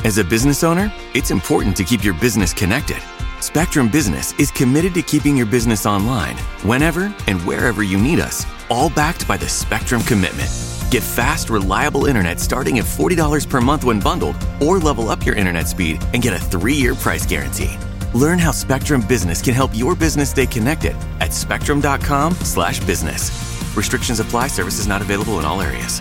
As a business owner, it's important to keep your business connected. Spectrum Business is committed to keeping your business online whenever and wherever you need us, all backed by the Spectrum Commitment. Get fast, reliable internet starting at $40 per month when bundled, or level up your internet speed and get a 3-year price guarantee. Learn how Spectrum Business can help your business stay connected at spectrum.com/business. Restrictions apply. Services not available in all areas.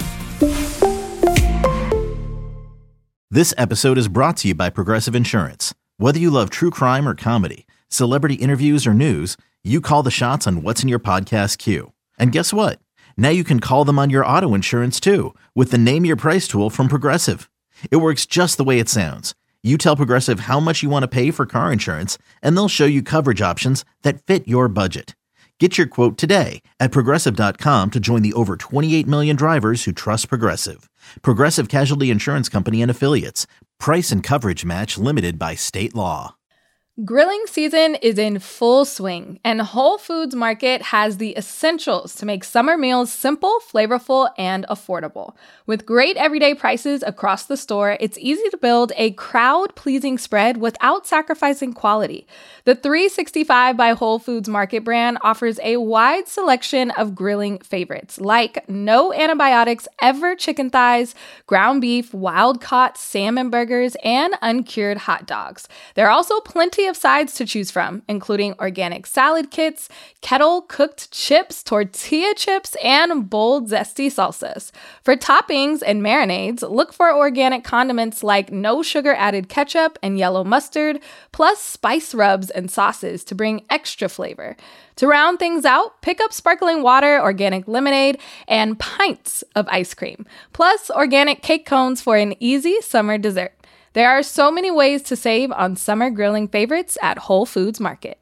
This episode is brought to you by Progressive Insurance. Whether you love true crime or comedy, celebrity interviews or news, you call the shots on what's in your podcast queue. And guess what? Now you can call them on your auto insurance too with the Name Your Price tool from Progressive. It works just the way it sounds. You tell Progressive how much you want to pay for car insurance, and they'll show you coverage options that fit your budget. Get your quote today at Progressive.com to join the over 28 million drivers who trust Progressive. Progressive Casualty Insurance Company and Affiliates. Price and coverage match limited by state law. Grilling season is in full swing, and Whole Foods Market has the essentials to make summer meals simple, flavorful, and affordable. With great everyday prices across the store, it's easy to build a crowd-pleasing spread without sacrificing quality. The 365 by Whole Foods Market brand offers a wide selection of grilling favorites, like no antibiotics ever chicken thighs, ground beef, wild-caught salmon burgers, and uncured hot dogs. There are also plenty of sides to choose from, including organic salad kits, kettle-cooked chips, tortilla chips, and bold, zesty salsas. For toppings and marinades, look for organic condiments like no sugar-added ketchup and yellow mustard, plus spice rubs and sauces to bring extra flavor. To round things out, pick up sparkling water, organic lemonade, and pints of ice cream, plus organic cake cones for an easy summer dessert. There are so many ways to save on summer grilling favorites at Whole Foods Market.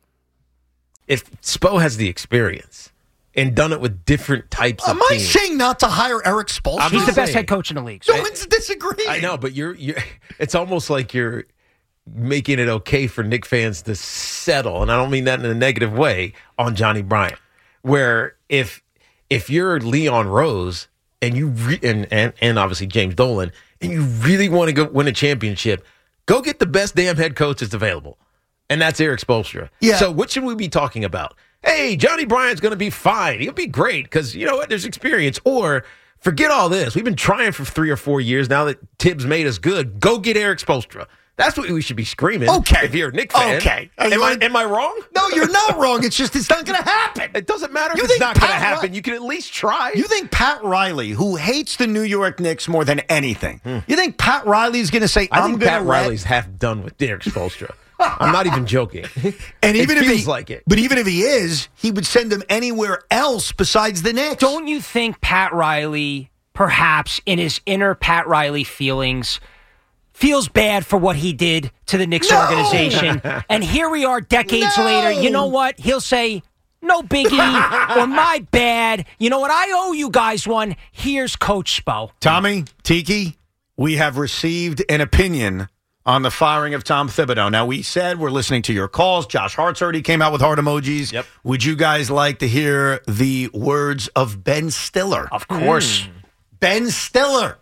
If Spo has the experience and done it with different types of teams. Am I saying not to hire Eric Spoelstra? He's the best head coach in the league. No one's disagreeing. I know, but you're it's almost like you're making it okay for Knicks fans to settle, and I don't mean that in a negative way, on Johnny Bryant. Where if you're Leon Rose and you and obviously James Dolan, and you really want to go win a championship, go get the best damn head coach that's available. And that's Eric Spoelstra. Yeah. So what should we be talking about? Hey, Johnny Bryant's going to be fine. He'll be great because, you know what, there's experience. Or forget all this. We've been trying for 3 or 4 years now that Tibbs made us good. Go get Eric Spoelstra. That's what we should be screaming. Okay. If you're a Knicks fan. Okay. Am I wrong? No, you're not wrong. It's just it's not going to happen. It doesn't matter if it's not going to happen. You can at least try. You think Pat Riley, who hates the New York Knicks more than anything, you think Pat Riley's going to say, I think Pat Riley's half done with Eric Spoelstra. I'm not even joking. And even it if feels like it. But even if he is, he would send him anywhere else besides the Knicks. Don't you think Pat Riley, perhaps in his inner Pat Riley feelings, feels bad for what he did to the Knicks organization? And here we are decades later. You know what? He'll say, no biggie, or my bad. You know what? I owe you guys one. Here's Coach Spo. Tommy, Tiki, we have received an opinion on the firing of Tom Thibodeau. Now, we said we're listening to your calls. Josh Hart's already came out with heart emojis. Yep. Would you guys like to hear the words of Ben Stiller? Of course. Ben Stiller.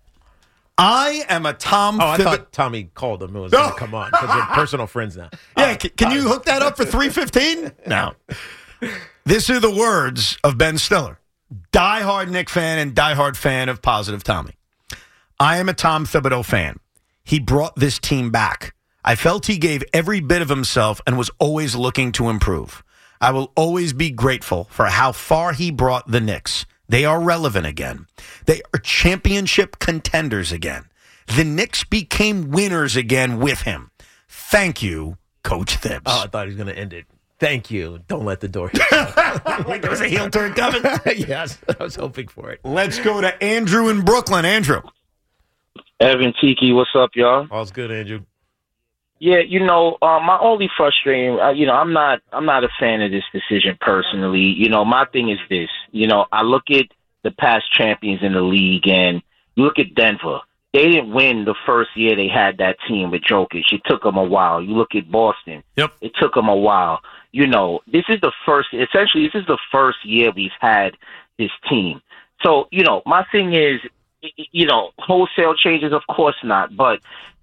I am a Tom Thibodeau. I thought Tommy called him. It was going to come on because we're personal friends now. Yeah, can you hook that up for 3:15? No. These are the words of Ben Stiller, diehard Knicks fan and diehard fan of Positive Tommy. I am a Tom Thibodeau fan. He brought this team back. I felt he gave every bit of himself and was always looking to improve. I will always be grateful for how far he brought the Knicks. They are relevant again. They are championship contenders again. The Knicks became winners again with him. Thank you, Coach Thibs. Oh, I thought he was going to end it. Thank you. Don't let the door hit. Like there was a heel turn coming? Yes, I was hoping for it. Let's go to Andrew in Brooklyn. Andrew. Evan, Tiki, what's up, y'all? All's good, Andrew. Yeah, my only frustrating, I'm not a fan of this decision personally. My thing is this. I look at the past champions in the league, and you look at Denver. They didn't win the first year they had that team with Jokic. It took them a while. You look at Boston. Yep. It took them a while. This is the first year we've had this team. So, my thing is, wholesale changes, of course not. But,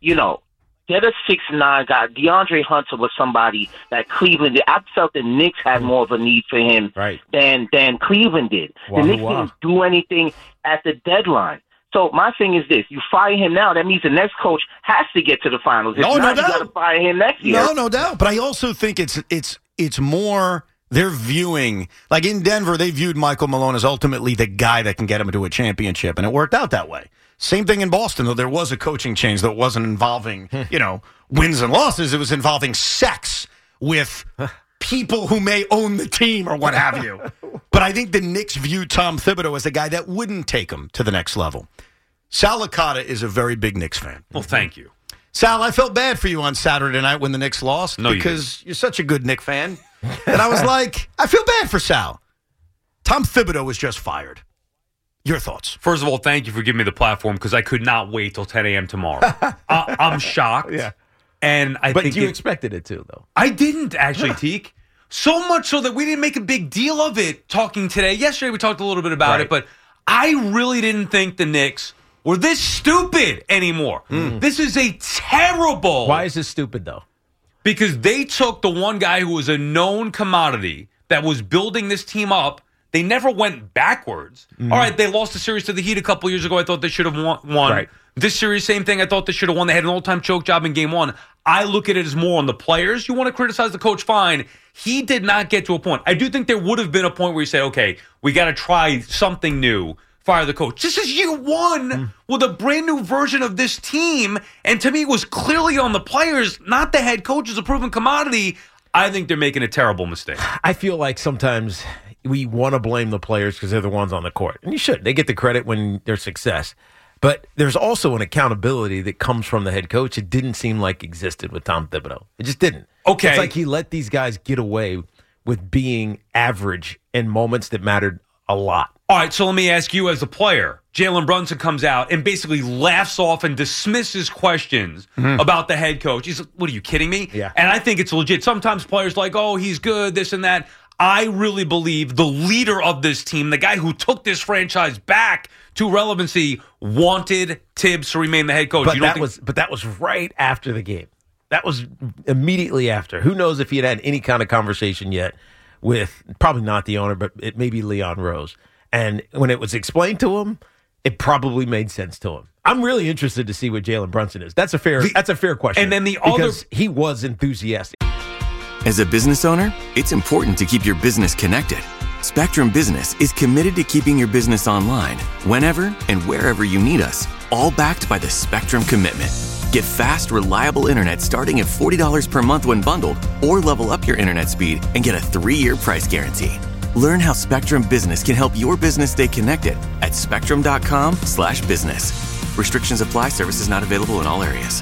get a 6'9" guy. DeAndre Hunter was somebody that Cleveland did. I felt the Knicks had more of a need for him than Cleveland did. The Knicks didn't do anything at the deadline. So my thing is this: you fire him now, that means the next coach has to get to the finals. If not, you got to fire him next year. No doubt. But I also think it's more they're viewing, like in Denver, they viewed Michael Malone as ultimately the guy that can get him to a championship, and it worked out that way. Same thing in Boston, though there was a coaching change that wasn't involving, wins and losses. It was involving sex with people who may own the team or what have you. But I think the Knicks view Tom Thibodeau as a guy that wouldn't take them to the next level. Sal Licata is a very big Knicks fan. Well, thank you. Sal, I felt bad for you on Saturday night when the Knicks lost because you're such a good Knicks fan. And I was like, I feel bad for Sal. Tom Thibodeau was just fired. Your thoughts? First of all, thank you for giving me the platform because I could not wait till 10 a.m. tomorrow. I'm shocked. Yeah. And But you expected it to, though. I didn't actually, Teak. So much so that we didn't make a big deal of it talking today. Yesterday we talked a little bit about it, but I really didn't think the Knicks were this stupid anymore. This is a terrible... Why is this stupid, though? Because they took the one guy who was a known commodity that was building this team up. They never went backwards. All right, they lost the series to the Heat a couple years ago. I thought they should have won. Right. This series, same thing. I thought they should have won. They had an all-time choke job in game one. I look at it as more on the players. You want to criticize the coach, fine. He did not get to a point. I do think there would have been a point where you say, okay, we got to try something new. Fire the coach. This is year one with a brand new version of this team. And to me, it was clearly on the players, not the head coach, is a proven commodity. I think they're making a terrible mistake. I feel like sometimes we want to blame the players because they're the ones on the court. And you should. They get the credit when there's success. But there's also an accountability that comes from the head coach. It didn't seem like existed with Tom Thibodeau. It just didn't. Okay. It's like he let these guys get away with being average in moments that mattered a lot. All right, so let me ask you as a player. Jalen Brunson comes out and basically laughs off and dismisses questions about the head coach. He's like, what, are you kidding me? Yeah. And I think it's legit. Sometimes players are like, oh, he's good, this and that. I really believe the leader of this team, the guy who took this franchise back to relevancy, wanted Tibbs to remain the head coach. But that was right after the game. That was immediately after. Who knows if he had any kind of conversation yet with, probably not the owner, but it may be Leon Rose. And when it was explained to him, it probably made sense to him. I'm really interested to see what Jalen Brunson is. That's a fair question. And then because he was enthusiastic. As a business owner, it's important to keep your business connected. Spectrum Business is committed to keeping your business online whenever and wherever you need us, all backed by the Spectrum Commitment. Get fast, reliable internet starting at $40 per month when bundled, or level up your internet speed and get a 3-year price guarantee. Learn how Spectrum Business can help your business stay connected at spectrum.com/business. Restrictions apply. Services not available in all areas.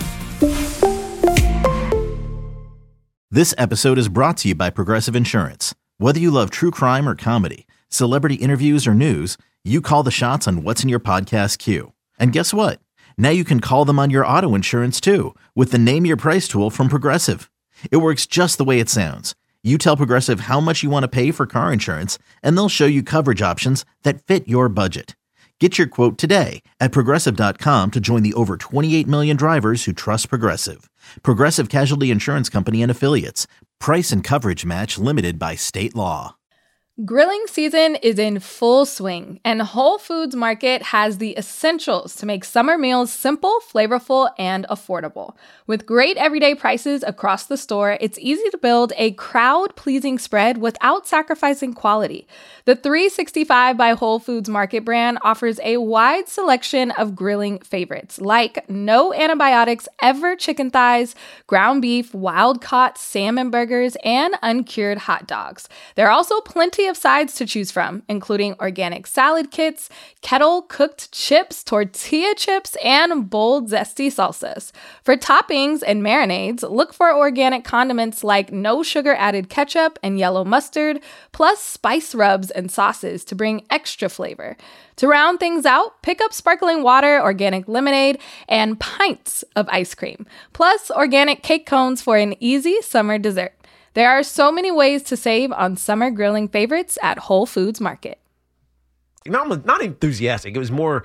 This episode is brought to you by Progressive Insurance. Whether you love true crime or comedy, celebrity interviews or news, you call the shots on what's in your podcast queue. And guess what? Now you can call them on your auto insurance too with the Name Your Price tool from Progressive. It works just the way it sounds. You tell Progressive how much you want to pay for car insurance, and they'll show you coverage options that fit your budget. Get your quote today at Progressive.com to join the over 28 million drivers who trust Progressive. Progressive Casualty Insurance Company and Affiliates. Price and coverage match limited by state law. Grilling season is in full swing, and Whole Foods Market has the essentials to make summer meals simple, flavorful, and affordable. With great everyday prices across the store, it's easy to build a crowd-pleasing spread without sacrificing quality. The 365 by Whole Foods Market brand offers a wide selection of grilling favorites, like no antibiotics ever chicken thighs, ground beef, wild-caught salmon burgers, and uncured hot dogs. There are also plenty of sides to choose from, including organic salad kits, kettle-cooked chips, tortilla chips, and bold, zesty salsas. For toppings and marinades, look for organic condiments like no sugar-added ketchup and yellow mustard, plus spice rubs and sauces to bring extra flavor. To round things out, pick up sparkling water, organic lemonade, and pints of ice cream, plus organic cake cones for an easy summer dessert. There are so many ways to save on summer grilling favorites at Whole Foods Market. Not enthusiastic. It was more,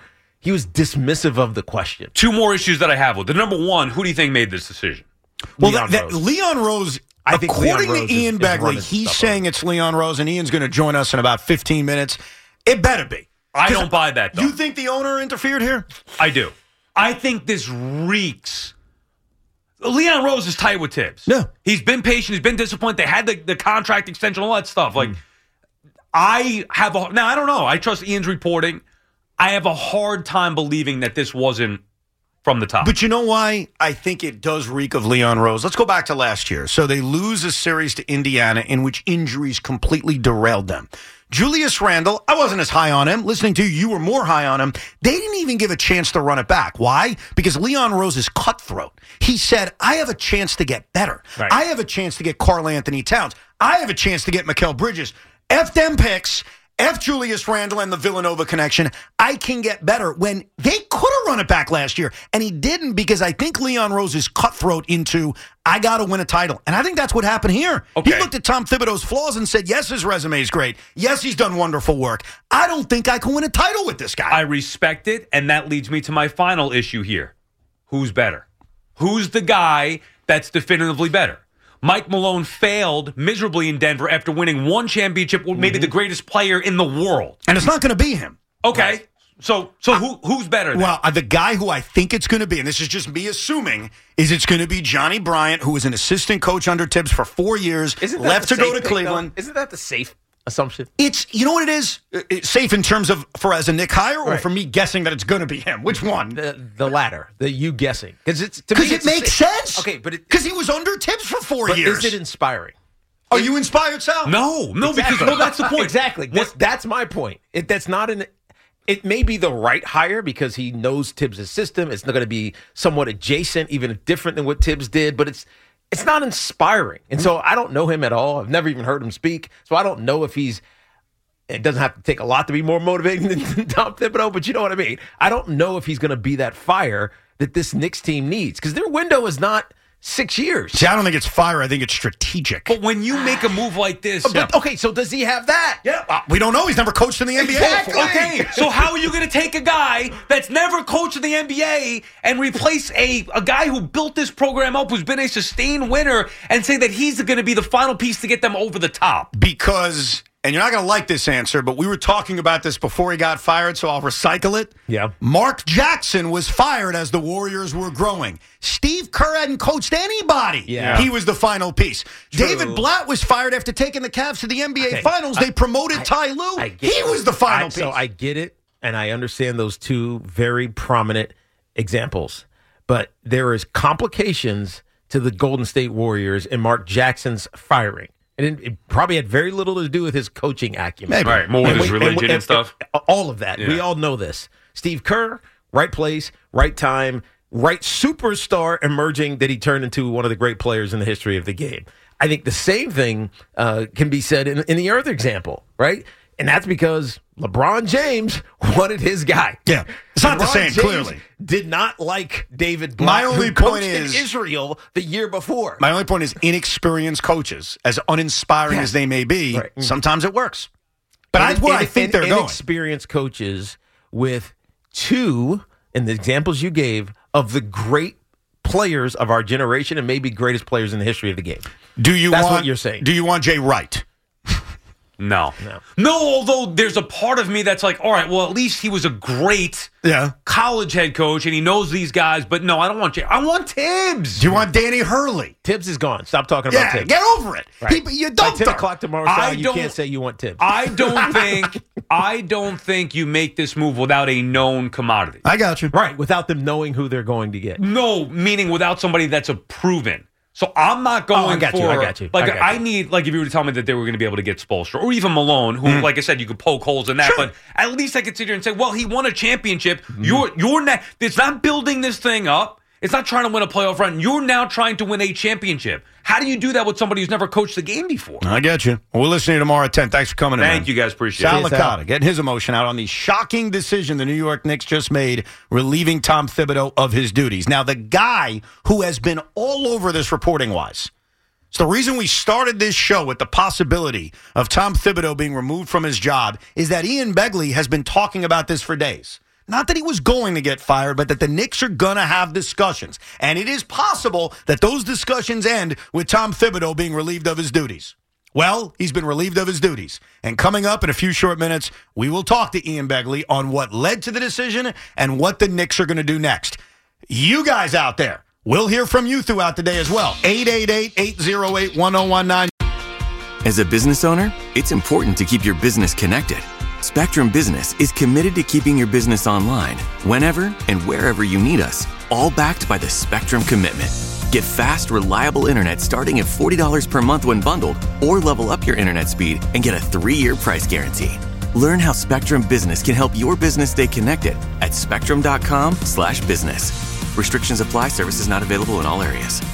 He was dismissive of the question. Two more issues that I have with it. Number one, who do you think made this decision? Well, Leon Rose, I think according Leon Rose to Ian is Begley, running he's stuff saying it's Leon Rose, and Ian's going to join us in about 15 minutes. It better be. I don't buy that, though. You think the owner interfered here? I do. I think this reeks. Leon Rose is tight with Tibbs. Yeah. He's been patient. He's been disciplined. They had the contract extension, all that stuff. Like, I don't know. I trust Ian's reporting. I have a hard time believing that this wasn't from the top. But you know why I think it does reek of Leon Rose? Let's go back to last year. So they lose a series to Indiana in which injuries completely derailed them. Julius Randle, I wasn't as high on him. Listening to you were more high on him. They didn't even give a chance to run it back. Why? Because Leon Rose is cutthroat. He said, I have a chance to get better. Right. I have a chance to get Karl Anthony Towns. I have a chance to get Mikal Bridges. F them picks. F Julius Randle and the Villanova connection. I can get better. When they could have run it back last year, and he didn't, because I think Leon Rose is cutthroat into, I got to win a title. And I think that's what happened here. Okay. He looked at Tom Thibodeau's flaws and said, yes, his resume is great. Yes, he's done wonderful work. I don't think I can win a title with this guy. I respect it, and that leads me to my final issue here. Who's better? Who's the guy that's definitively better? Mike Malone failed miserably in Denver after winning one championship with maybe the greatest player in the world. And it's not going to be him. Okay. So who's better then? Well, the guy who I think it's going to be, and this is just me assuming, is it's going to be Johnny Bryant, who was an assistant coach under Tibbs for 4 years, left to go to Cleveland. Isn't that the safe assumption? It's, you know what it is? It's safe in terms of for as a Nick hire, or for me guessing that it's going to be him? Which one? The latter, you guessing. Because it makes sense. Okay, but because he was under Tibbs for 4 years. Is it inspiring? Are you inspired, Sal? No, Exactly. because that's the point. Exactly. That's my point. It may be the right hire because he knows Tibbs' system. It's not going to be somewhat adjacent, even different than what Tibbs did, but it's not inspiring. And so I don't know him at all. I've never even heard him speak. So I don't know if it doesn't have to take a lot to be more motivating than Tom Thibodeau, but you know what I mean? I don't know if he's going to be that fire that this Knicks team needs because their window is not 6 years. See, I don't think it's fire. I think it's strategic. But when you make a move like this... Okay, so does he have that? Yeah. We don't know. He's never coached in the NBA. Exactly. Okay, so how are you going to take a guy that's never coached in the NBA and replace a guy who built this program up, who's been a sustained winner, and say that he's going to be the final piece to get them over the top? Because, and you're not going to like this answer, but we were talking about this before he got fired, so I'll recycle it. Yeah. Mark Jackson was fired as the Warriors were growing. Steve Kerr hadn't coached anybody. Yeah. He was the final piece. True. David Blatt was fired after taking the Cavs to the NBA Finals. They promoted Ty Lue. He was the final piece. So I get it, and I understand those two very prominent examples. But there is complications to the Golden State Warriors and Mark Jackson's firing. And it probably had very little to do with his coaching acumen. Maybe. Right, more with his religion and stuff. All of that. Yeah. We all know this. Steve Kerr, right place, right time, right superstar emerging that he turned into one of the great players in the history of the game. I think the same thing can be said in the other example, right? And that's because LeBron James wanted his guy. Yeah. It's not the same, James clearly. Did not like David Blatt, My only who coached point is- in Israel the year before. My only point is inexperienced coaches, as uninspiring as they may be, sometimes it works. But that's where I think they're going. Inexperienced coaches with two, in the examples you gave, of the great players of our generation and maybe greatest players in the history of the game. That's what you're saying. Do you want Jay Wright? No, although there's a part of me that's like, all right, well, at least he was a great college head coach and he knows these guys. But no, I don't want Jay. I want Tibbs. Do you want Danny Hurley? Tibbs is gone. Stop talking about Tibbs. Get over it. Right. You By don't. 10 o'clock tomorrow, Sal, you don't- can't say you want Tibbs. I don't think you make this move without a known commodity. I got you. Right, without them knowing who they're going to get. No, meaning without somebody that's a proven. So I'm not going I got for. you, I got you. Like I got I you. need, like if you were to tell me that they were going to be able to get Spoelstra or even Malone, who, like I said, you could poke holes in that. Sure. But at least I could sit here and say, well, he won a championship. You're not. It's not building this thing up. It's not trying to win a playoff run. You're now trying to win a championship. How do you do that with somebody who's never coached the game before? I get you. Well, we'll listen to you tomorrow at 10. Thanks for coming in. Thank you guys. Appreciate Sal it. Licata getting his emotion out on the shocking decision the New York Knicks just made, relieving Tom Thibodeau of his duties. Now, the guy who has been all over this reporting-wise, it's the reason we started this show with the possibility of Tom Thibodeau being removed from his job, is that Ian Begley has been talking about this for days. Not that he was going to get fired, but that the Knicks are going to have discussions. And it is possible that those discussions end with Tom Thibodeau being relieved of his duties. Well, he's been relieved of his duties. And coming up in a few short minutes, we will talk to Ian Begley on what led to the decision and what the Knicks are going to do next. You guys out there, we'll hear from you throughout the day as well. 888-808-1019. As a business owner, it's important to keep your business connected. Spectrum Business is committed to keeping your business online whenever and wherever you need us, all backed by the Spectrum Commitment. Get fast, reliable internet starting at $40 per month when bundled, or level up your internet speed and get a 3-year price guarantee. Learn how Spectrum Business can help your business stay connected at spectrum.com/business. Restrictions apply. Services not available in all areas.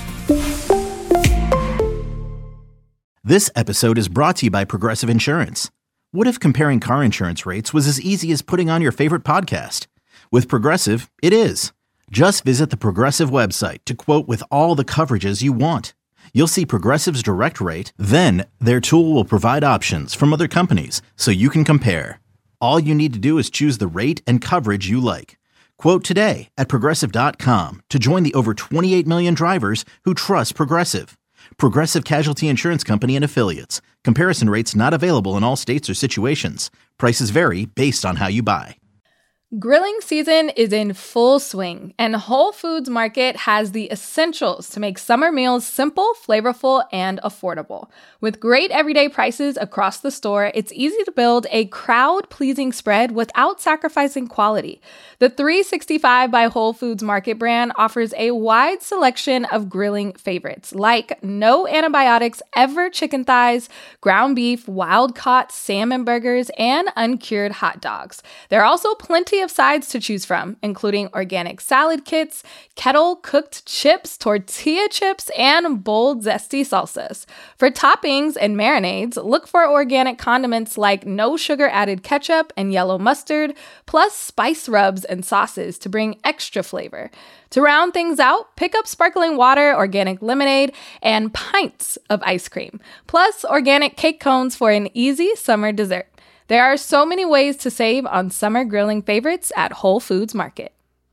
This episode is brought to you by Progressive Insurance. What if comparing car insurance rates was as easy as putting on your favorite podcast? With Progressive, it is. Just visit the Progressive website to quote with all the coverages you want. You'll see Progressive's direct rate, then their tool will provide options from other companies so you can compare. All you need to do is choose the rate and coverage you like. Quote today at Progressive.com to join the over 28 million drivers who trust Progressive. Progressive Casualty Insurance Company and Affiliates. Comparison rates not available in all states or situations. Prices vary based on how you buy. Grilling season is in full swing, and Whole Foods Market has the essentials to make summer meals simple, flavorful, and affordable. With great everyday prices across the store, it's easy to build a crowd-pleasing spread without sacrificing quality. The 365 by Whole Foods Market brand offers a wide selection of grilling favorites, like no antibiotics ever chicken thighs, ground beef, wild-caught salmon burgers, and uncured hot dogs. There are also plenty of sides to choose from, including organic salad kits, kettle-cooked chips, tortilla chips, and bold, zesty salsas. For toppings and marinades, look for organic condiments like no-sugar-added ketchup and yellow mustard, plus spice rubs and sauces to bring extra flavor. To round things out, pick up sparkling water, organic lemonade, and pints of ice cream, plus organic cake cones for an easy summer dessert. There are so many ways to save on summer grilling favorites at Whole Foods Market.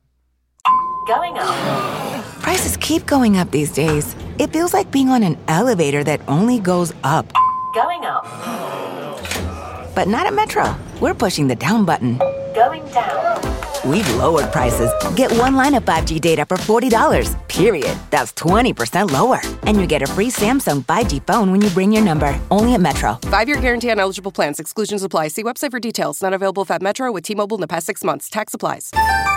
Going up. Prices keep going up these days. It feels like being on an elevator that only goes up. Going up. But not at Metro. We're pushing the down button. Going down. We've lowered prices. Get one line of 5G data for $40, period. That's 20% lower. And you get a free Samsung 5G phone when you bring your number. Only at Metro. 5-year guarantee on eligible plans. Exclusions apply. See website for details. Not available at Metro with T-Mobile in the past 6 months. Tax applies.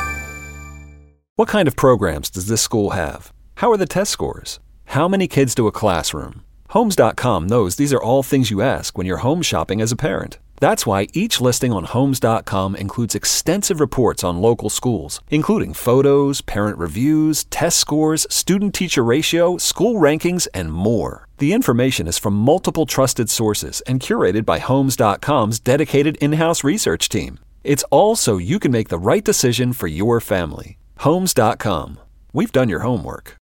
What kind of programs does this school have? How are the test scores? How many kids do a classroom? Homes.com knows these are all things you ask when you're home shopping as a parent. That's why each listing on Homes.com includes extensive reports on local schools, including photos, parent reviews, test scores, student-teacher ratio, school rankings, and more. The information is from multiple trusted sources and curated by Homes.com's dedicated in-house research team. It's all so you can make the right decision for your family. Homes.com. We've done your homework.